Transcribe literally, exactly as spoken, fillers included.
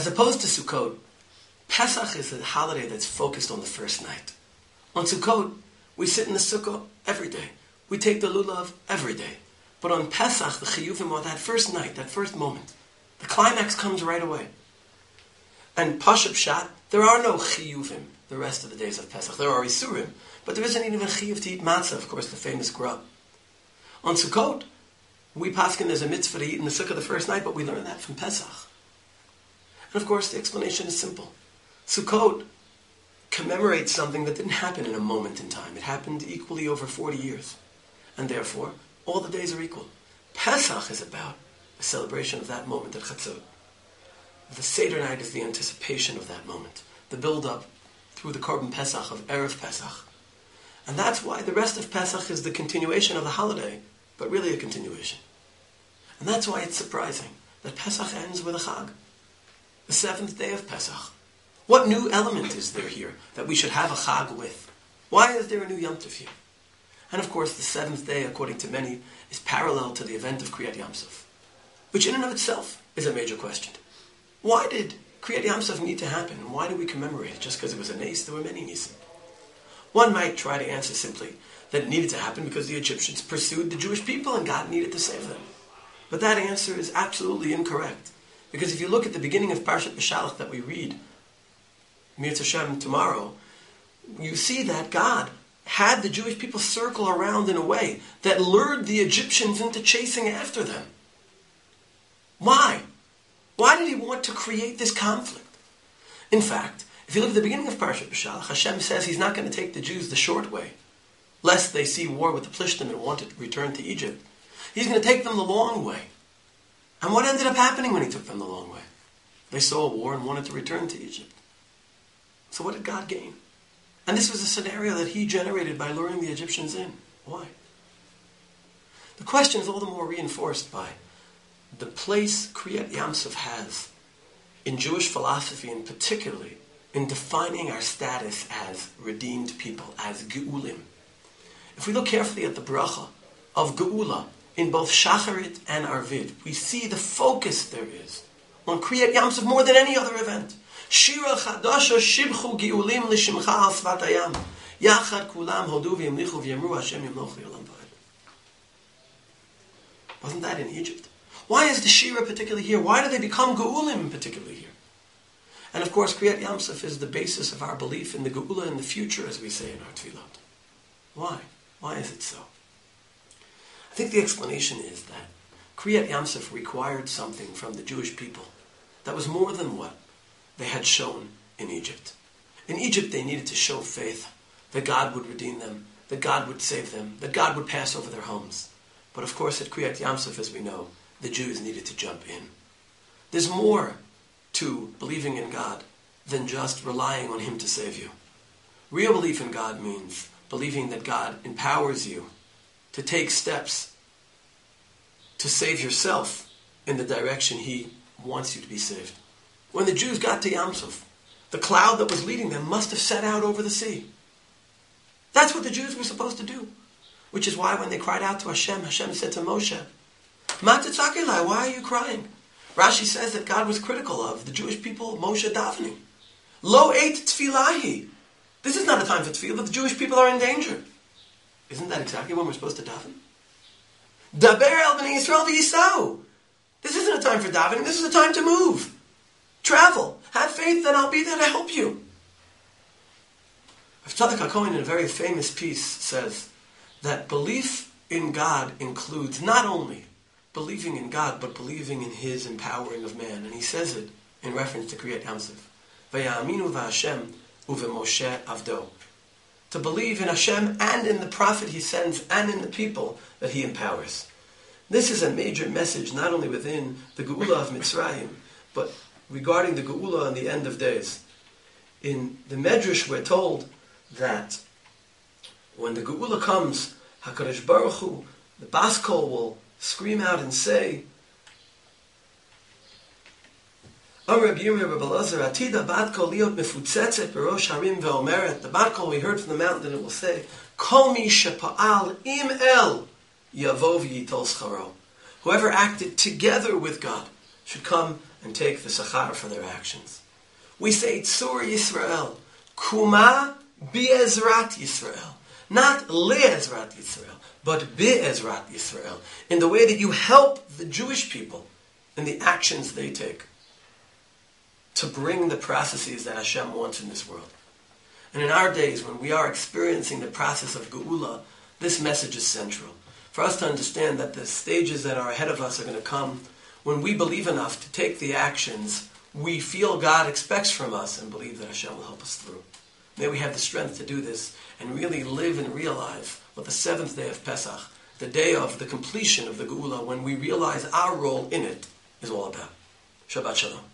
As opposed to Sukkot, Pesach is a holiday that's focused on the first night. On Sukkot, we sit in the sukkah every day. We take the lulav every day. But on Pesach, the chiyuvim are that first night, that first moment. The climax comes right away. And Pashup Shat, there are no chiyuvim the rest of the days of Pesach. There are isurim, but there isn't even a chiyuv to eat matzah, of course, the famous grub. On Sukkot, we paskin there's a mitzvah to eat in the sukkah the first night, but we learn that from Pesach. And of course, the explanation is simple. Sukkot commemorates something that didn't happen in a moment in time. It happened equally over forty years. And therefore, all the days are equal. Pesach is about the celebration of that moment at Chatzot. The Seder night is the anticipation of that moment. The build-up through the Korban Pesach of Erev Pesach. And that's why the rest of Pesach is the continuation of the holiday, but really a continuation. And that's why it's surprising that Pesach ends with a Chag. The seventh day of Pesach. What new element is there here that we should have a Chag with? Why is there a new Yom Tov here? And of course, the seventh day, according to many, is parallel to the event of Kriyat Yam Suf, which in and of itself is a major question. Why did Kriyat Yam Suf need to happen? And why do we commemorate it? Just because it was a nace? There were many nisim. One might try to answer simply that it needed to happen because the Egyptians pursued the Jewish people and God needed to save them. But that answer is absolutely incorrect. Because if you look at the beginning of Parshat Beshalach that we read, Mirz Hashem tomorrow, you see that God had the Jewish people circle around in a way that lured the Egyptians into chasing after them. Why? Why did he want to create this conflict? In fact, if you look at the beginning of Parshat Beshalach, Hashem says he's not going to take the Jews the short way, lest they see war with the Plishtim and want to return to Egypt. He's going to take them the long way. And what ended up happening when he took them the long way? They saw a war and wanted to return to Egypt. So what did God gain? And this was a scenario that he generated by luring the Egyptians in. Why? The question is all the more reinforced by the place Kriyat Yam Suf has in Jewish philosophy, and particularly in defining our status as redeemed people, as Geulim. If we look carefully at the bracha of Geula in both Shacharit and Arvid, we see the focus there is on Kriyat Yam Suf more than any other event. Shira chadasha shibchu geulim l'shimcha al svat hayam. Yachad kulam hodu v'yamlichu v'yamru Hashem yamloch v'yolam v'ed. Wasn't that in Egypt? Why is the Shira particularly here? Why do they become geulim particularly here? And of course, Kriyat Yam Suf is the basis of our belief in the geula in the future, as we say in our tefillot. Why? Why is it so? I think the explanation is that Kriyat Yam Suf required something from the Jewish people that was more than what they had shown in Egypt. In Egypt, they needed to show faith that God would redeem them, that God would save them, that God would pass over their homes. But of course, at Kriyat Yam Suf, as we know, the Jews needed to jump in. There's more to believing in God than just relying on Him to save you. Real belief in God means believing that God empowers you to take steps to save yourself in the direction He wants you to be saved. When the Jews got to Yam Suf, the cloud that was leading them must have set out over the sea. That's what the Jews were supposed to do. Which is why when they cried out to Hashem, Hashem said to Moshe, Ma titzak elai, why are you crying? Rashi says that God was critical of the Jewish people, Moshe davening. Lo eit tfilahi. This is not a time for tefillah. The Jewish people are in danger. Isn't that exactly when we're supposed to daven? Daber el b'nei Yisrael v'yisau. This isn't a time for davening. This is a time to move. Travel. Have faith that I'll be there to help you. Tzadok HaKohen, in a very famous piece, says that belief in God includes not only believing in God, but believing in His empowering of man. And he says it in reference to Kriyat Yam Suf. Vayaminu v'Hashem uveMoshe avdo. To believe in Hashem and in the prophet He sends and in the people that He empowers. This is a major message not only within the Geula of Mitzrayim, but regarding the Geula and the end of days. In the Medrash we're told that when the Geula comes, HaKadosh Baruch Hu, the Bas Kol will scream out and say, the Bat Kol we heard from the mountain, and it will say, Kol mi shepa'al im el yavo v'yitol scharo. Whoever acted together with God should come and take the Sachar for their actions. We say Tzur Yisrael, Kuma Be'ezrat Yisrael. Not Le'ezrat Yisrael, but Be'ezrat Yisrael. In the way that you help the Jewish people in the actions they take to bring the processes that Hashem wants in this world. And in our days, when we are experiencing the process of Geula, this message is central. For us to understand that the stages that are ahead of us are going to come when we believe enough to take the actions we feel God expects from us and believe that Hashem will help us through. May we have the strength to do this and really live and realize what the seventh day of Pesach, the day of the completion of the Geula, when we realize our role in it, is all about. Shabbat Shalom.